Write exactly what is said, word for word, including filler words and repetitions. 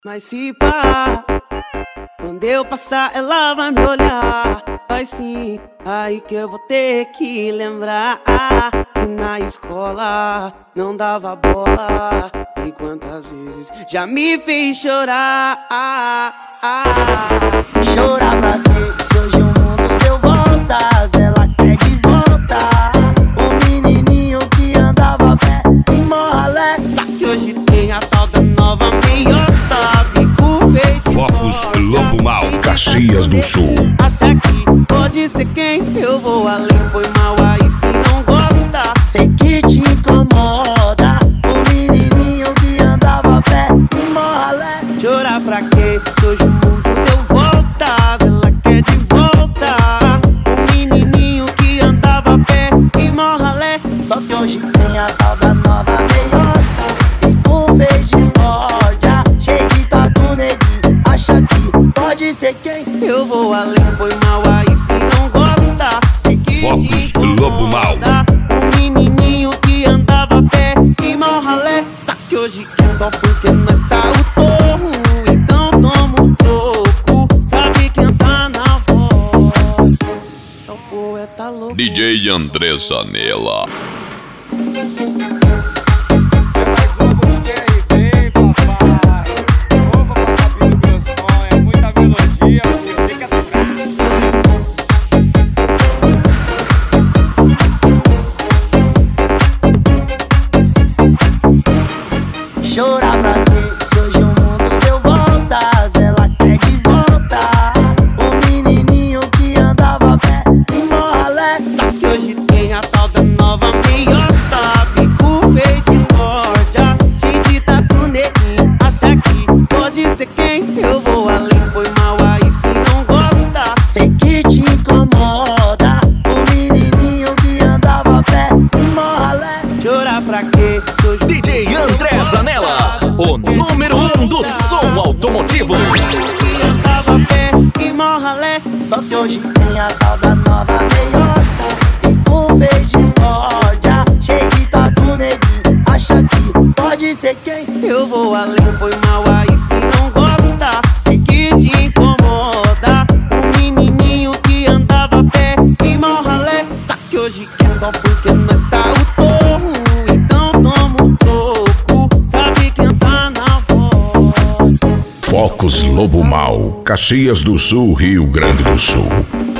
Mas se pá, quando eu passar ela vai me olhar. Vai sim, aí que eu vou ter que lembrar que na escola não dava bola. E quantas vezes já me fez chorar. Chorar pra quê? Se hoje o mundo deu voltas, ela quer de volta o menininho que andava a pé em Morralé. Só que hoje tem a tal da nova meiota. Focos Lobo Mal, Caxias do Sul. Acha que pode ser quem? Eu vou além, foi mal aí se não gosta. Sei que te incomoda o menininho que andava a pé em Morralé. Chorar pra quê? Hoje o mundo deu voltas, ela quer de volta o menininho que andava a pé em Morralé. Só que hoje tem a tal da nova meiota e tu fez discórdia, cheio de tatu neguinho. Acha que pode ser quem? Eu vou além, foi mal aí se não gosta. Sei que Focos Lobo Mal, o menininho que andava a pé em Morralé. Tá que hoje é só porque nós tá o torro. Então toma um troco, sabe quem tá na voz? É o poeta louco D J André Zanella. Chorar pra quê? Se hoje o mundo deu voltas, ela quer de volta o menininho que andava a pé em Morralé. Só que hoje tem a tal da nova meiota, bico feio de discórdia, cheio de tatu neguinho. Acha que pode ser quem? Eu vou além, foi mal aí se não gosta. Sei que te incomoda o menininho que andava a pé em Morralé. Chorar pra quê? Hoje D J André Zanella, o número um do som automotivo. que andava a pé em Morralé. Só que hoje tem a tal da nova meiota e tu fez discórdia, cheio de tatu neguinho. Acha que pode ser quem? Eu vou além, foi mal aí se não gosta. Sei que te incomoda o menininho que andava a pé em Morralé. Tá que hoje é só porque nós tá o torro. Então toma um troco, sabe quem tá na voz? Focos Lobo Mal, Caxias do Sul, Rio Grande do Sul.